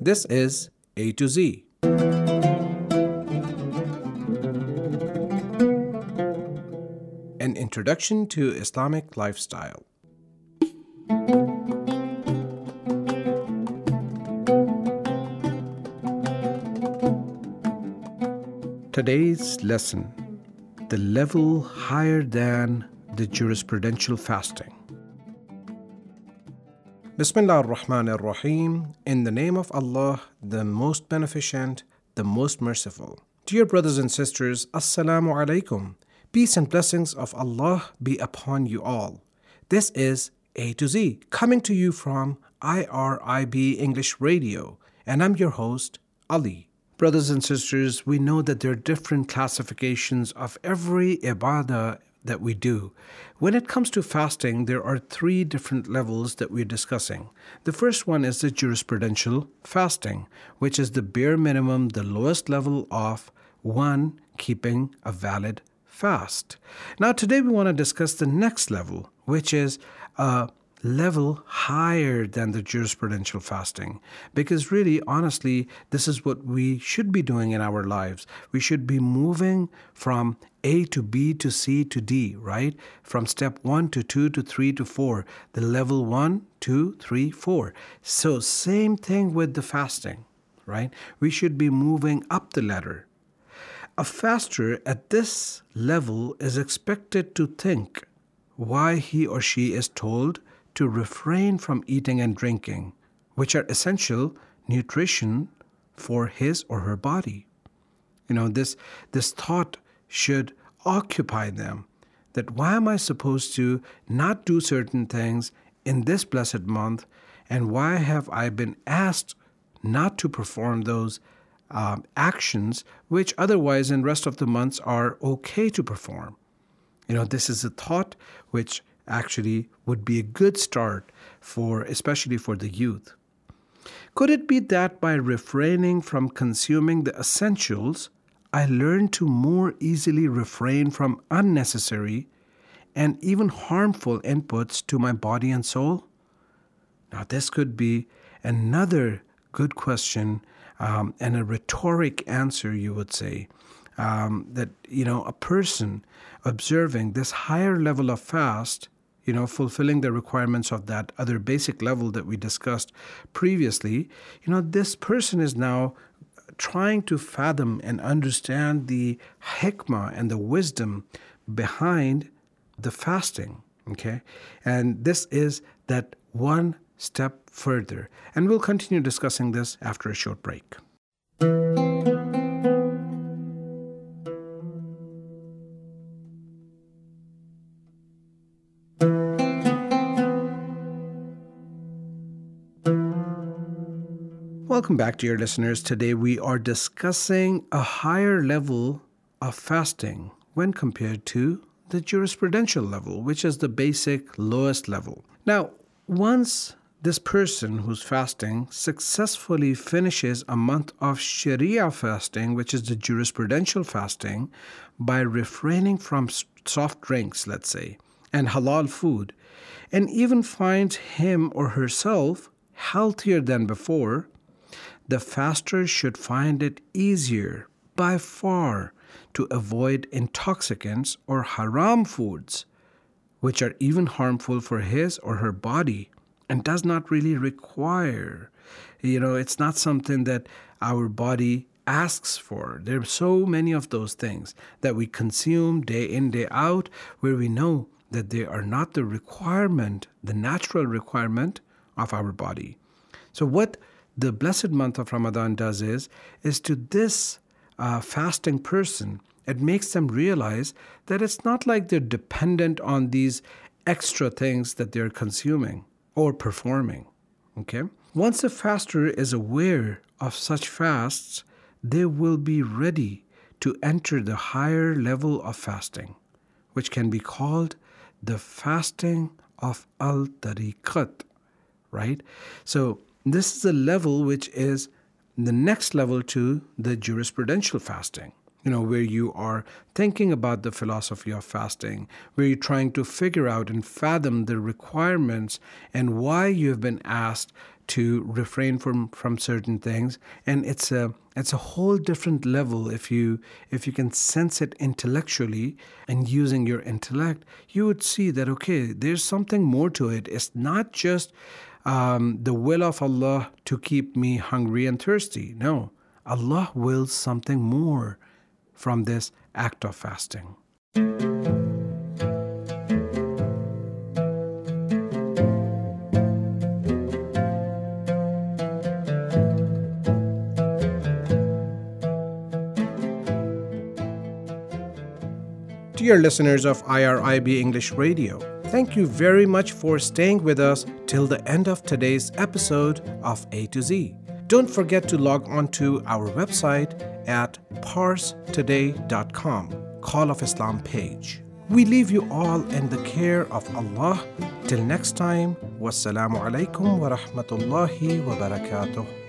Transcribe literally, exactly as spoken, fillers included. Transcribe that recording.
This is A to Z. An introduction to Islamic lifestyle. Today's lesson, the level higher than the jurisprudential fasting. Bismillah ar-Rahman ar-Rahim. In the name of Allah, the most beneficent, the most merciful. Dear brothers and sisters, Assalamu alaikum. Peace and blessings of Allah be upon you all. This is A to Z, coming to you from I R I B English Radio, and I'm your host, Ali. Brothers and sisters, we know that there are different classifications of every ibadah that we do. When it comes to fasting, there are three different levels that we're discussing. The first one is the jurisprudential fasting, which is the bare minimum, the lowest level of one keeping a valid fast. Now, today we want to discuss the next level, which is a level higher than the jurisprudential fasting. Because really, honestly, this is what we should be doing in our lives. We should be moving from A to B to C to D, right? From step one to two to three to four. The level one, two, three, four. So same thing with the fasting, right? We should be moving up the ladder. A faster at this level is expected to think why he or she is told to refrain from eating and drinking, which are essential nutrition for his or her body. You know, this, this thought should occupy them, that why am I supposed to not do certain things in this blessed month, and why have I been asked not to perform those um, actions which otherwise in rest of the months are okay to perform? You know, this is a thought which actually would be a good start for, especially for the youth. Could it be that by refraining from consuming the essentials, I learn to more easily refrain from unnecessary and even harmful inputs to my body and soul? Now, this could be another good question um, and a rhetoric answer, you would say, um, that, you know, a person observing this higher level of fast, you know, fulfilling the requirements of that other basic level that we discussed previously, you know, this person is now trying to fathom and understand the hikmah and the wisdom behind the fasting, okay? And this is that one step further. And we'll continue discussing this after a short break. Welcome back, dear listeners. Today we are discussing a higher level of fasting when compared to the jurisprudential level, which is the basic lowest level. Now, once this person who's fasting successfully finishes a month of Sharia fasting, which is the jurisprudential fasting, by refraining from soft drinks, let's say, and halal food, and even finds him or herself healthier than before, the faster should find it easier by far to avoid intoxicants or haram foods, which are even harmful for his or her body and does not really require. You know, it's not something that our body asks for. There are so many of those things that we consume day in, day out, where we know that they are not the requirement, the natural requirement of our body. So what the blessed month of Ramadan does is, is to this uh, fasting person, it makes them realize that it's not like they're dependent on these extra things that they're consuming or performing, okay? Once a faster is aware of such fasts, they will be ready to enter the higher level of fasting, which can be called the fasting of al-tariqat, right? So this is a level which is the next level to the jurisprudential fasting, you know, where you are thinking about the philosophy of fasting, where you're trying to figure out and fathom the requirements and why you have been asked to refrain from, from certain things. And it's a it's a whole different level. If you if you can sense it intellectually and using your intellect, you would see that, okay, there's something more to it. It's not just um, the will of Allah to keep me hungry and thirsty. No, Allah wills something more from this act of fasting. Dear listeners of I R I B English Radio, thank you very much for staying with us till the end of today's episode of A to Z. Don't forget to log on to our website at parse today dot com, Call of Islam page. We leave you all in the care of Allah. Till next time, wassalamu alaikum wa rahmatullahi wa barakatuh.